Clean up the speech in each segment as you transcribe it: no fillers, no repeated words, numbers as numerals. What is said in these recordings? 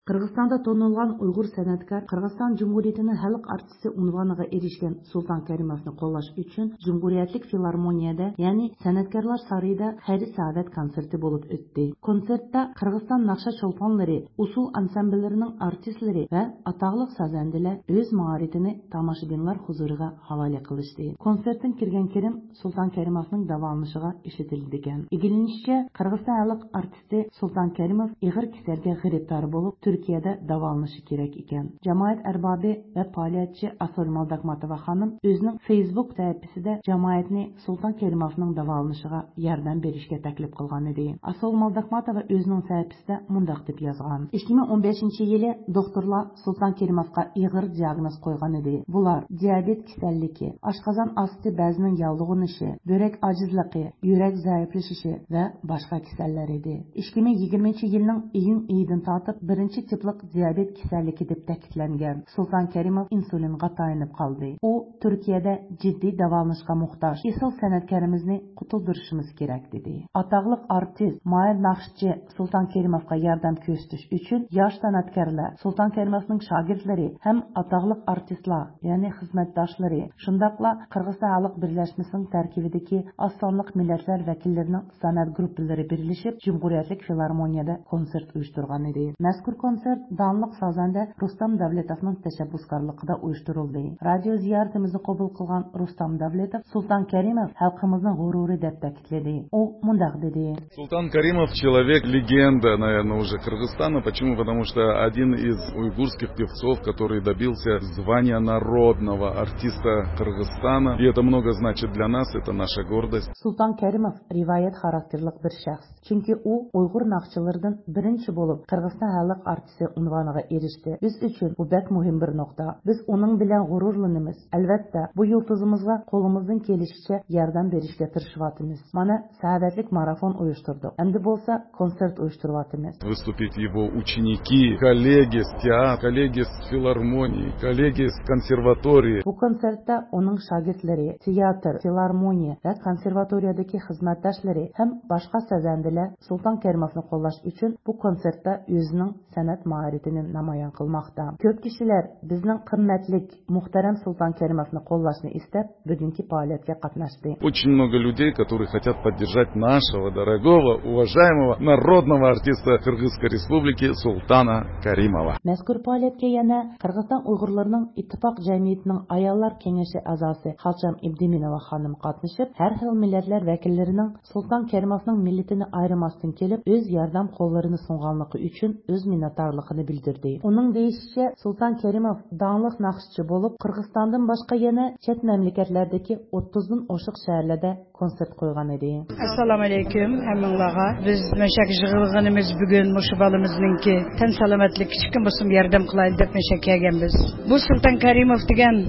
Кыргызстанда тонылган уйгур сәнәткар Кыргызстан Җумһуриятенең халык артисты унваныга эрешкән Султан Кәримовны коллаш өчен Җумһуриятлек филармониядә, ягъни Сәнәткәрләр сарайда хәйри сәгадәт концерты булып үтте. Концертта Кыргызстан нақша чолпанлары, усул ансамбльләренең артистлары ва атаклык сазәндәләр үз мәгарифен тамашабиннар хузурыга хавале кылышты. Концерттан кергән керем Султан Кәримовның дәвамлышыга ишетелдегән. Игеленишчә, Кыргызстан халык артисты Султан Кәримов игыр кисәргә гырифтар булып Türkiye'de davalыныşı керек икән. Җәмәгать әрбабы ва фәалиятчы Асыл Молдахматова ханым өзенең Facebook сәхифәсендә җәмәгатьне Султан Кәримовның давалынышыга ярдәм беришкә тәклиф кылган иде. Асыл Молдахматова өзенең сәхифәсендә мондак дип язган: 2015 елы докторлар Султан Кәримовка игыр диагноз куйган иде. Булар диабет кисәллеге, ашказан асты бәзенең ялыгынышы, бөрек аҗизлыгы, йөрәк зәифлешеше ва башка кисәлләр иде. 2020 елның июнь айдан татып беренче типлык диабет кисәллеге дип тәэкидләнгән. Султан Кәримов инсулинга таянып калды. У Төркиядә җитди дәваланышка мохтаҗ. Исыл сәнәткәребезне кутылдырышыбыз кирәк диде. Атаклык артист, майыр нақшчы Султан Кәримовка ярдәм күрсәтүш өчен яшь сәнәткәрләр, Султан Кәримовның шагиртлары һәм атаклык артистлар, ягъни хезмәттәшләре, шундыйлар Кыргызстан халык берләшмәсенең тәркибидәге аз санлык милләтләр вәкилләренең сәнәт группалары берләшеп Җумһуриятлек филармониядә концерт оештырган иде. Мәзкур концерт данлык сазанда Рустам Давлетовның тәшәббүскарлыгында оештырылды. Радио зияртымызны кабул кылган Рустам Давлетов Султан Кәримов халкымызның гуруры дип тәэкидләде. У мондак диде: Султан Кәримов человек легенда, наверное, уже Кыргызстана. Почему? Потому что один из уйгурских певцов, который добился звания народного артиста Кыргызстана. И это много значит для нас, это наша гордость. Султан Кәримов риваять характерлык бер шәхс. Чөнки у уйгур нақчылардан беренче булып Кыргызстан халык артисты унваныга эреште. Без өчен бу бик мөһим бер нокта. Без уның белән горурланабыз. Әлбәттә, бу йолтызымызга колымыздан килешчә ярдәм беришкә тырышып атабыз. Мана сәгадәтлек марафон оештырдык. Әмди булса концерт оештырып атабыз. Выступить его ученики, коллеги с театра, коллеги с филармонии, коллеги с консерватории. Бу концертта уның шагиртлары, театр, филармония ва консерваториядәге хезмәттәшләре һәм башка сәзәндәләр Султан Кәримовны коллаш өчен бу концертта үзенең сәнәт мәгарифен намаян кылмакта. Көп кешеләр безнең кыйммәтлек, мөхтәрәм Султан Кәримовны коллашны истәп бүгенге фәалияткә катнашты. Очень много людей, которые хотят поддержать нашего дорогого, уважаемого народного артиста Кыргызской республики Султана Кәримова. Мәзкур фәалияткә яна Кыргызстан уйгырларының иттифак җәмгыятенең аяллар киңәше әгъзасы Халчам Ибдиминова ханым катнашып, һәр хил милләтләр вәкилләренең Султан Кәримовның милләтенә айырмастан килеп, үз ярдәм колларын сунганлыгы өчен үз миннәтарлыгын белдерде. Уның диешчә, Султан Кәримов данлык нақшчы булып, Кыргызстандан башка яна чат мәмләкәтләрдәге 30 ашык шәһәрләрдә концерт куйган иде. Ассаламу алейкум һәммәңләргә. Без мәшәк җыгылганыбыз бүген мушы балымызныңки тән саламатлык кичкин булсын ярдәм кылайын дип мәшәк килгәнбез. Бу Султан Кәримов дигән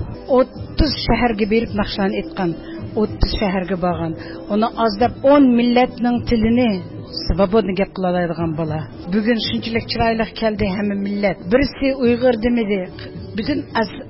30 шәһәргә биреп нақшан иткән, 30 шәһәргә баган. Оны аздап 10 милләтнең телене свободный гәп кыла алган бала. Бүген шунчалык чырайлык келди һәм милләт. Берсе уйгыр демеди. Bütün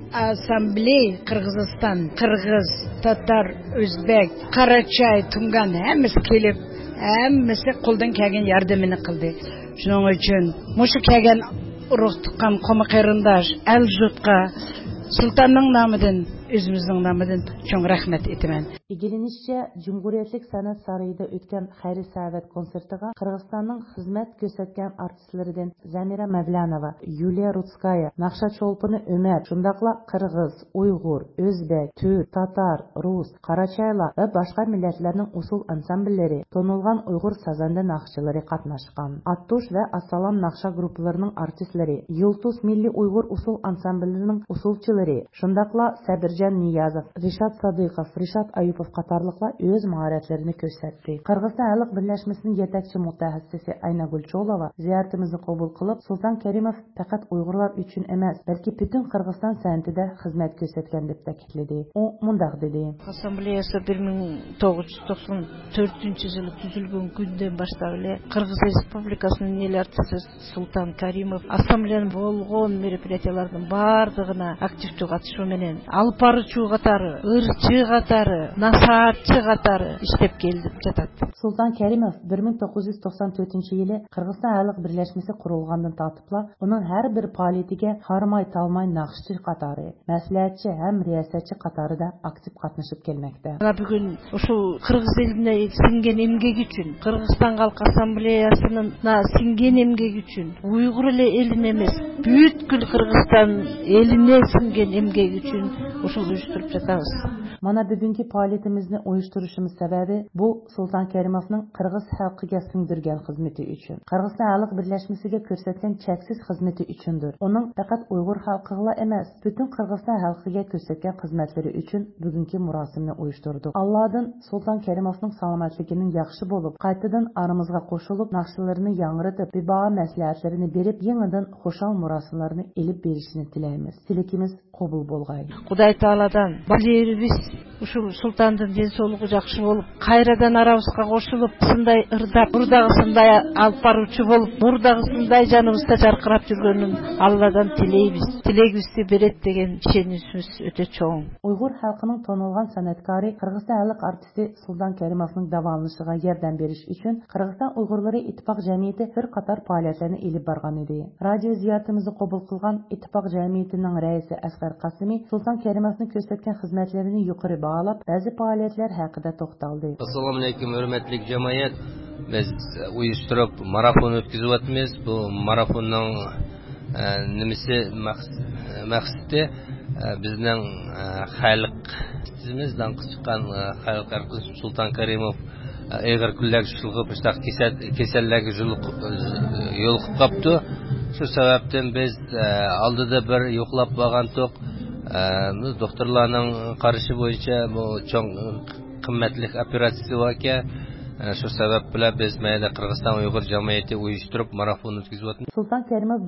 asambley Kırgızistan, Kırgız, Tatar, Özbek, Karachay, Tungan hemmesi kelip, hemmesi қолдан kelgen yardımını kıldı. Şunun için, muşu kelgen ruh tuqqan qomu qeyrindaj, el jutqa, Sultanның namıdın, özümüzдің namıdın çok rahmet etimen. Игеленишчә, Җумһуриятлек сәнәт сарайында үткән хәйри сәгадәт концертыга Кыргызстанның хезмәт күрсәткән артистларыдан Замира Мавлянова, Юлия Рудская, Нақша Чолпаны Өмәр, шундыйлар кыргыз, уйгыр, өзбек, түрк, татар, рус, карачайлар ва башка милләтләрнең усул ансамбльләре, тонылган уйгыр сазанда нақшчылары катнашкан. Аттуш ва Ассалам нақша группаларының артистлары, Юлтус милли уйгыр усул ансамбльләренең усулчылары, шундыйлар Сабирҗан Ниязов, Ришат Садыйков, Ришат Аюпов катарлыклар үз мәгарифләрен күрсәтте. Кыргызстан халык берләшмәсенең җитәкче мутахассисе Айнагүл Чолова зияртымызны кабул кылып, Султан Кәримов фақат уйгырлар өчен эмас, бәлки бүтән Кыргызстан сәнәтендә хезмәт күрсәткән дип тәэкидләде. У мондак диде: Ассамблеясы 1994 елда төзелгән көндән башлап Кыргыз Республикасының ил артисты Султан Кәримов ассамблеяның булган мероприятияләрнең барлыгына актив катнашу менен алып баручу катары, ырчы катары, насаатчы катары иштеп келип жатат. Султан Кәримов 1994 елы Кыргызстан Халық Бирләшмәсе курулгандан тартыпла, уның һәр бер фаалиятигә хармай-талмай нақшчы катары, мәслихатчы һәм риясәтче катары да актив катнашып келмәктә. Ана бүген ушул кыргыз элине сиңген эмгек үчүн, Кыргызстан Халк Ассамблеясынын сиңген эмгек үчүн, уйгур элине эмес, бүткүл Кыргызстан элине сиңген эмгек үчүн ушул уюштуруп жатабыз. Мана бүгенге фаалиятыбызны уюштырышыбыз сәбәбе бу Султан Кәримовның кыргыз халкыга сиңдергән хезмәте өчен, Кыргызстан Халык Бирләшмәсегә күрсәткән чәксез хезмәте өчендер. Уның фақат уйгыр халкыга эмас, бүтән Кыргызстан халкыга күрсәткән хезмәтләре өчен бүгенге мурасымны уюштырдык. Алладан Султан Кәримовның саламатлыгының яхшы булып, кайтадан арамызга кушылып, нақшыларны яңгыратып, бибаа мәслихәтләрне берип, яңадан хушал мурасымнарны элеп беришне теләйбез. Тилекimiz кабул булгай. Кудай Тааладан билебез, ушул Султандын денсаулыгы жакшы болуп, кайрадан арабызга кошулуп, сындай ырдап, мурдагысындай алып баруучу болуп, мурдагысындай жаныбызда жаркырап жүргөнүн Алладан тилейбиз. Тилегибизди берет деген ишеничибиз өтө чоң. Уйгыр халкының танылган санаткары, Кыргызстан халык артисты Султан Кәримовның дәваланышыга ярдәм бериш өчен Кыргызстан уйгырлары иттифак җәмгыяте бер катар фаалиятларны элеп барган иде. Радио зиярәтебезне кабул кылган иттифак җәмгыятенең рәисе Әсгар Касыми Султан Кәримовның күрсәткән хезмәтләрен юқоры багалап, бәзи фаалиятлар хакында токталды. Ассаламу алейкум, хөрмәтле җәмгыять. Без уйыштырып марафон үткәрү итәбез. Бу марафонның nimesi максаты безнең халык тизмездән кычкан халык аркылы Султан Кәримов әгәр күлләр шулгып кесәлләргә юлыгып капты. Шу сәбәптән без алдыда бер юклап барган ток докторларның карашы буенча бу чоң кыйммәтле операция вакыя. Шу сәбәп белән без мәйдә Кыргызстан уйгыр җәмгыяте уйыштырып марафон үткәрү итәбез. Султан Кәримов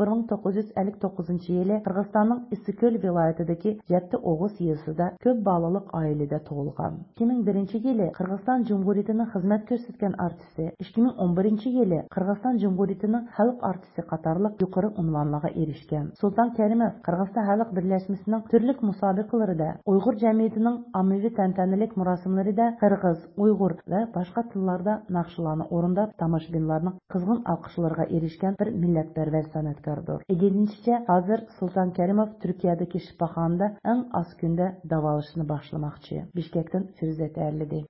1959 елда Кыргызстанның Иссыкөл вилаятындагы Җәтте Огыз йезында күп балалык гаиләдә туылган. 2001 елда Кыргызстан Җумһуриятенең хезмәт күрсәткән артисты, 2011 елда Кыргызстан Җумһуриятенең халык артисты катарлык юқоры унванларга ирешкән. Султан Кәримов Кыргызстан Халык Бирләшмәсенең төрлек мусабакаларында, уйгыр җәмгыятенең аммави тантаналык мурасымнарында кыргыз, уйгыр ва башка тилларда нақшыларны орындап, тамашбинларның кызгын алкышларга ирешкән бер милләтпәрвәр санаткардыр. Игенчечә, хәзер Султан Кәримов Төркиядәге шифаханәдә иң аз көндә дәвалашны башламакчы. Бишкектән Фирүзә Тәллиди.